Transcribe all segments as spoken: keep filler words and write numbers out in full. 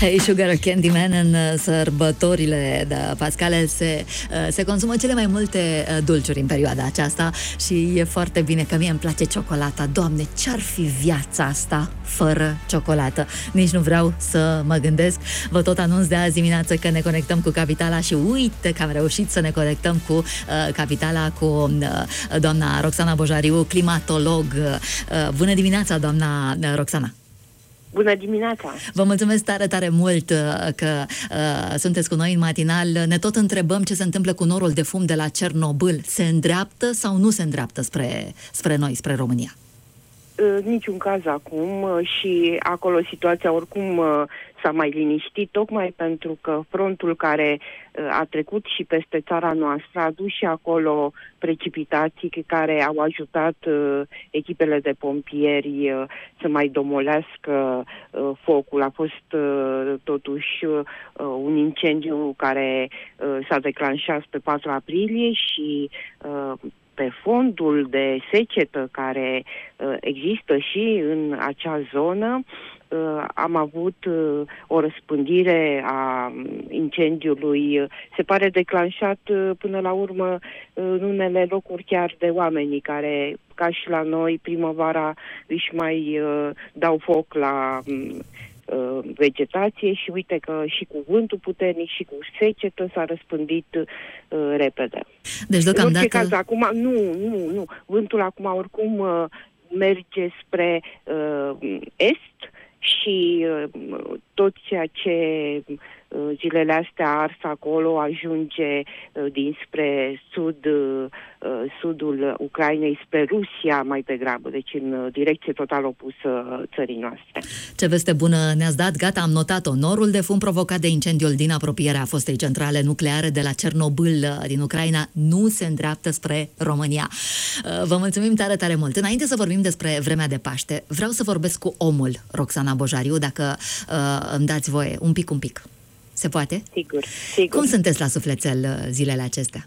Hey Sugar Candyman, în sărbătorile de pascale se, se consumă cele mai multe dulciuri în perioada aceasta și e foarte bine că mie îmi place ciocolata. Doamne, ce-ar fi viața asta fără ciocolată? Nici nu vreau să mă gândesc. Vă tot anunț de azi dimineață că ne conectăm cu Capitala și uite că am reușit să ne conectăm cu uh, Capitala, cu uh, doamna Roxana Bojariu, climatolog. Uh, bună dimineața, doamna Roxana! Bună dimineața! Vă mulțumesc tare, tare mult că uh, sunteți cu noi în matinal. Ne tot întrebăm ce se întâmplă cu norul de fum de la Cernobâl. Se îndreaptă sau nu se îndreaptă spre, spre noi, spre România? În niciun caz acum și acolo situația oricum s-a mai liniștit, tocmai pentru că frontul care a trecut și peste țara noastră a dus și acolo precipitații care au ajutat echipele de pompieri să mai domolească focul. A fost totuși un incendiu care s-a declanșat pe patru aprilie și pe fondul de secetă care uh, există și în acea zonă, uh, am avut uh, o răspândire a incendiului, uh, se pare declanșat uh, până la urmă uh, în unele locuri chiar de oamenii care, ca și la noi, primăvara își mai uh, dau foc la uh, vegetație și uite că și cu vântul puternic și cu secetă s-a răspândit uh, repede. Deci deocamdată... În orice caz, acum, nu, nu, nu. Vântul acum oricum uh, merge spre uh, est și uh, tot ceea ce uh, zilele astea a ars acolo ajunge uh, dinspre sud, uh, sudul Ucrainei, spre Rusia mai degrabă, deci în uh, direcție total opusă țării noastre. Ce veste bună ne-ați dat, gata, am notat-o. Norul de fum provocat de incendiul din apropierea fostei centrale nucleare de la Cernobâl din Ucraina nu se îndreaptă spre România. Vă mulțumim tare, tare mult. Înainte să vorbim despre vremea de Paște, vreau să vorbesc cu omul Roxana Bojariu, dacă uh, îmi dați voie, un pic, un pic. Se poate? Sigur, sigur. Cum sunteți la sufletel zilele acestea?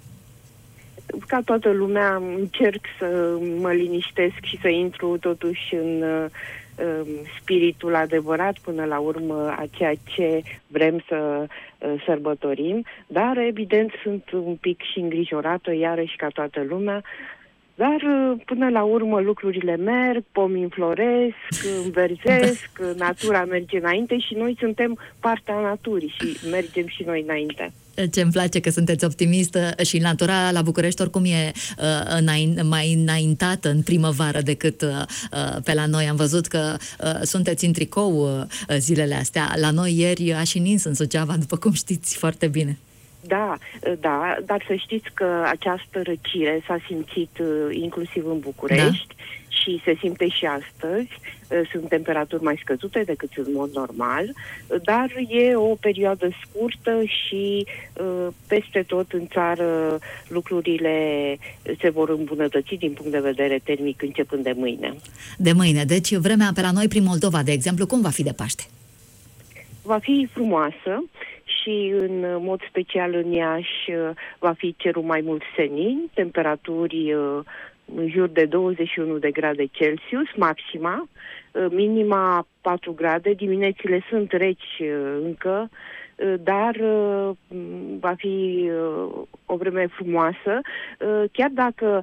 Ca toată lumea încerc să mă liniștesc și să intru totuși în uh, spiritul adevărat până la urmă a ceea ce vrem să uh, sărbătorim, dar evident sunt un pic și îngrijorată, iarăși ca toată lumea, dar până la urmă lucrurile merg, pomii înfloresc, înverzesc, natura merge înainte și noi suntem partea naturii și mergem și noi înainte. Ce-mi place că sunteți optimistă și natura la București oricum e uh, mai înaintată în primăvară decât uh, pe la noi. Am văzut că uh, sunteți în tricou uh, zilele astea. La noi ieri a și nins în Suceava, după cum știți foarte bine. Da, da, dar să știți că această răcire s-a simțit uh, inclusiv în București, da. Și se simte și astăzi. Uh, sunt temperaturi mai scăzute decât în mod normal, uh, dar e o perioadă scurtă și uh, peste tot în țară lucrurile se vor îmbunătăți din punct de vedere termic începând de mâine. De mâine, deci vremea pe la noi prin Moldova, de exemplu, cum va fi de Paște? Va fi frumoasă și în mod special în Iași va fi cerul mai mult senin, temperaturi în jur de douăzeci și unu de grade Celsius, maxima, minima patru grade, diminețile sunt reci încă, dar va fi o vreme frumoasă, chiar dacă,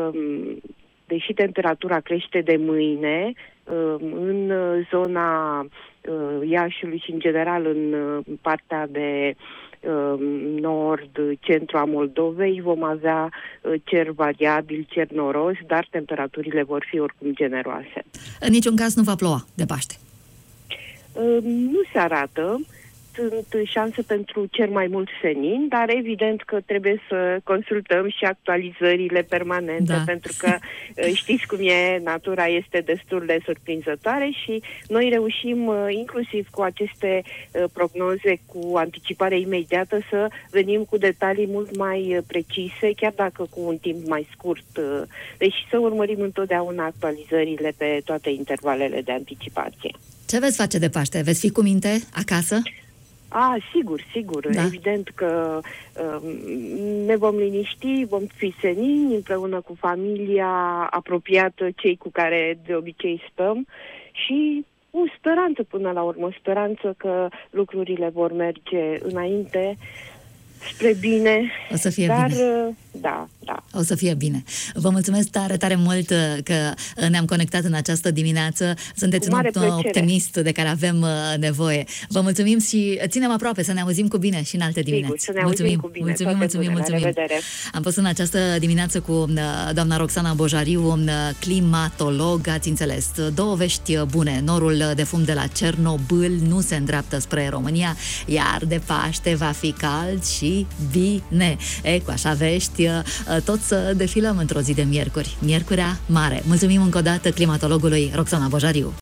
deși temperatura crește de mâine, în zona Iașiului și în general în partea de nord, centru a Moldovei vom avea cer variabil, cer noros, dar temperaturile vor fi oricum generoase. În niciun caz nu va ploua de Paște? Nu se arată. Sunt șanse pentru cer mai mult senin, dar evident că trebuie să consultăm și actualizările permanente, da. Pentru că știți cum e, natura este destul de surprinzătoare și noi reușim, inclusiv cu aceste prognoze, cu anticipare imediată, să venim cu detalii mult mai precise, chiar dacă cu un timp mai scurt. Deci să urmărim întotdeauna actualizările pe toate intervalele de anticipație. Ce veți face de Paște? Veți fi cu minte acasă? A, sigur, sigur. Da. Evident că uh, ne vom liniști, vom fi senini împreună cu familia apropiată, cei cu care de obicei stăm și o speranță până la urmă, speranță că lucrurile vor merge înainte, spre bine. O să fie dar, bine. Da, da. O să fie bine. Vă mulțumesc tare, tare mult că ne-am conectat în această dimineață. Sunteți un optimist de care avem nevoie. Vă mulțumim și ținem aproape să ne auzim cu bine și în alte dimineți. Sigur, să ne mulțumim cu bine. Mulțumim, mulțumim, mulțumim. Am fost în această dimineață cu doamna Roxana Bojariu, climatolog, ați înțeles. Două vești bune. Norul de fum de la Cernobâl nu se îndreaptă spre România, iar de Paște va fi cald și bine. E, cu așa vești, tot să defilăm într-o zi de miercuri. Miercurea mare. Mulțumim încă o dată climatologului Roxana Bojariu.